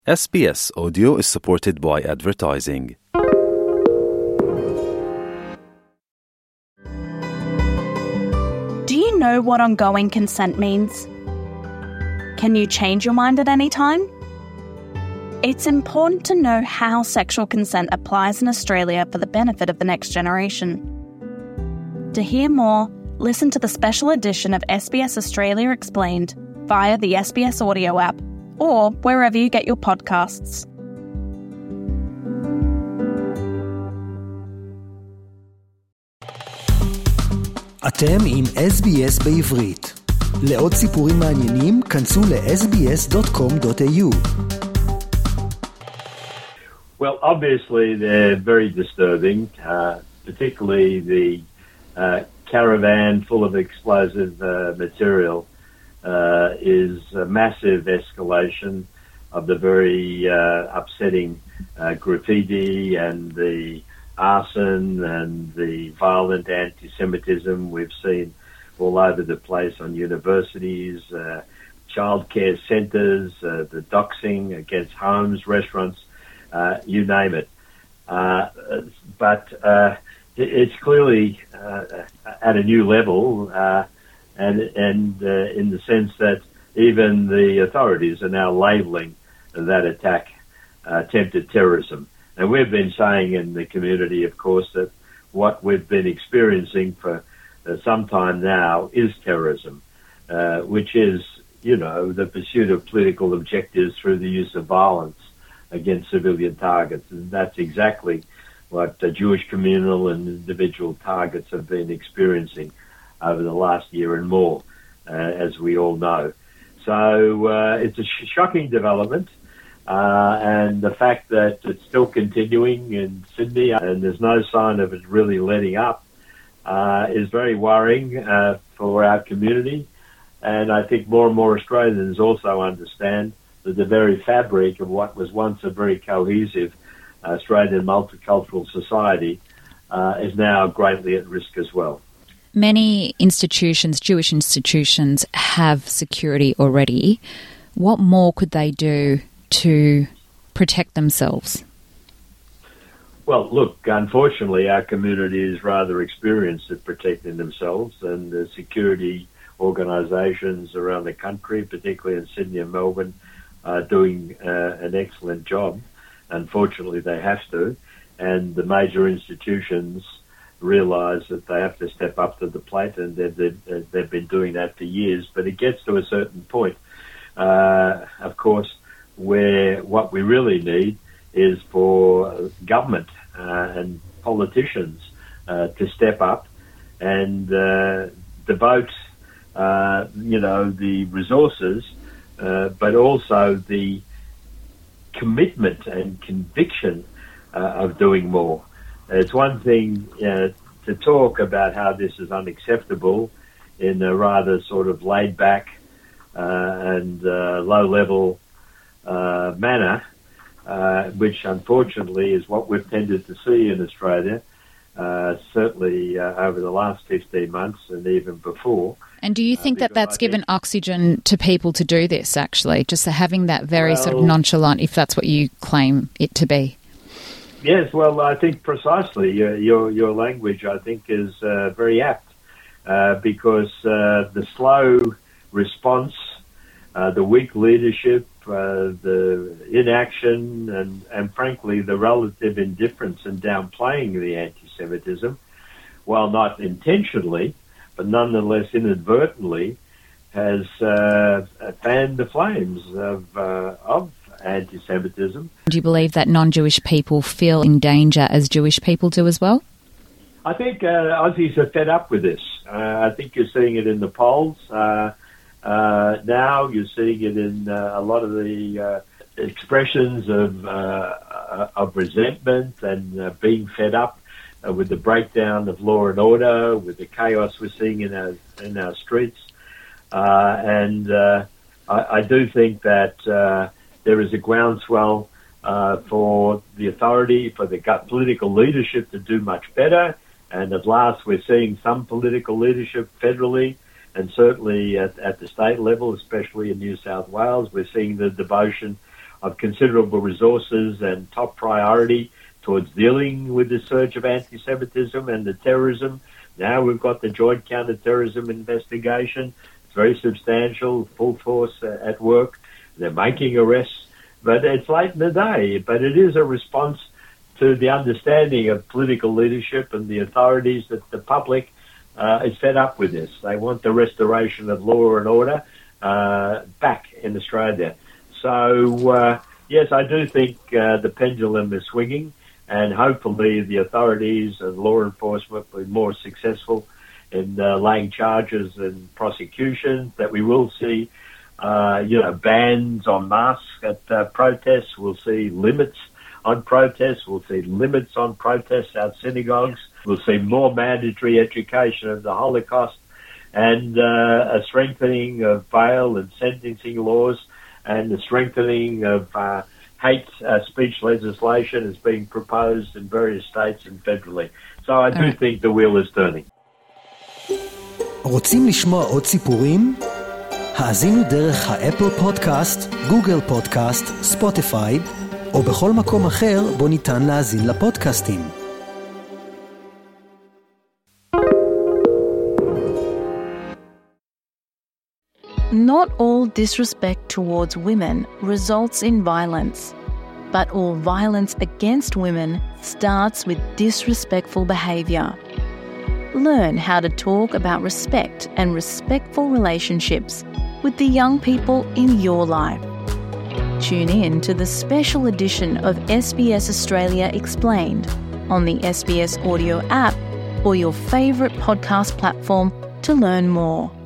SBS Audio is supported by advertising. Do you know what ongoing consent means? Can you change your mind at any time? It's important to know how sexual consent applies in Australia for the benefit of the next generation. To hear more, listen to the special edition of SBS Australia Explained via the SBS Audio app or wherever you get your podcasts. אתם עם SBS בעברית. לעוד סיפורים מעניינים, כנסו ל-sbs.com.au. Well, obviously they're very disturbing, particularly the caravan full of explosive material is a massive escalation of the very upsetting graffiti and the arson and the violent anti-Semitism we've seen all over the place on universities, childcare centres, the doxing against homes, restaurants, you name it. But it's clearly at a new level, and in the sense that even the authorities are now labelling that attack attempted terrorism. And we've been saying in the community, of course, that what we've been experiencing for some time now is terrorism, which is, you know, the pursuit of political objectives through the use of violence against civilian targets. And that's exactly what Jewish communal and individual targets have been experiencing over the last year and more, as we all know. So it's a shocking development, and the fact that it's still continuing in Sydney and there's no sign of it really letting up is very worrying for our community. And I think more and more Australians also understand that the very fabric of what was once a very cohesive Australian multicultural society is now greatly at risk as well. Many institutions, Jewish institutions, have security already. What more could they do to protect themselves? Well, look, unfortunately, our community is rather experienced at protecting themselves, and the security organisations around the country, particularly in Sydney and Melbourne, are doing an excellent job. Unfortunately, they have to, and the major institutions realise that they have to step up to the plate, and they've been doing that for years. But it gets to a certain point, of course, where what we really need is for government and politicians to step up and devote, the resources, but also the commitment and conviction of doing more. It's one thing to talk about how this is unacceptable in a rather sort of laid-back and low-level manner, which unfortunately is what we've tended to see in Australia, certainly over the last 15 months and even before. And do you think that that's given oxygen to people to do this, actually, just having that very sort of nonchalant, if that's what you claim it to be? Yes, well, I think precisely your language, I think, is very apt because the slow response, the weak leadership, the inaction, and frankly, the relative indifference and downplaying the anti-Semitism, while not intentionally, but nonetheless inadvertently, has fanned the flames of anti-Semitism. Do you believe that non-Jewish people feel in danger as Jewish people do as well? I think Aussies are fed up with this. I think you're seeing it in the polls. Now you're seeing it in a lot of the expressions of resentment and being fed up with the breakdown of law and order, with the chaos we're seeing in our streets. And I do think that there is a groundswell for the authority, for the political leadership to do much better. And at last we're seeing some political leadership federally and certainly at the state level, especially in New South Wales. We're seeing the devotion of considerable resources and top priority towards dealing with the surge of anti-Semitism and the terrorism. Now we've got the Joint Counter-Terrorism Investigation. It's very substantial, full force at work. They're making arrests, but it's late in the day. But it is a response to the understanding of political leadership and the authorities that the public is fed up with this. They want the restoration of law and order back in Australia. So, yes, I do think the pendulum is swinging, and hopefully the authorities and law enforcement will be more successful in laying charges and prosecutions, that we will see, bans on masks at protests. We'll see limits on protests. We'll see limits on protests at synagogues. We'll see more mandatory education of the Holocaust, and a strengthening of bail and sentencing laws, and the strengthening of hate speech legislation is being proposed in various states and federally. So I do think the wheel is turning. רוצים לשמוע עוד סיפורים? האזינו דרך האפל פודקאסט, גוגל פודקאסט, ספוטיפיי, או בכל מקום אחר בו ניתן להאזין לפודקאסטים. Not all disrespect towards women results in violence, but all violence against women starts with disrespectful behaviour. Learn how to talk about respect and respectful relationships with the young people in your life. Tune in to the special edition of SBS Australia Explained on the SBS Audio app or your favourite podcast platform to learn more.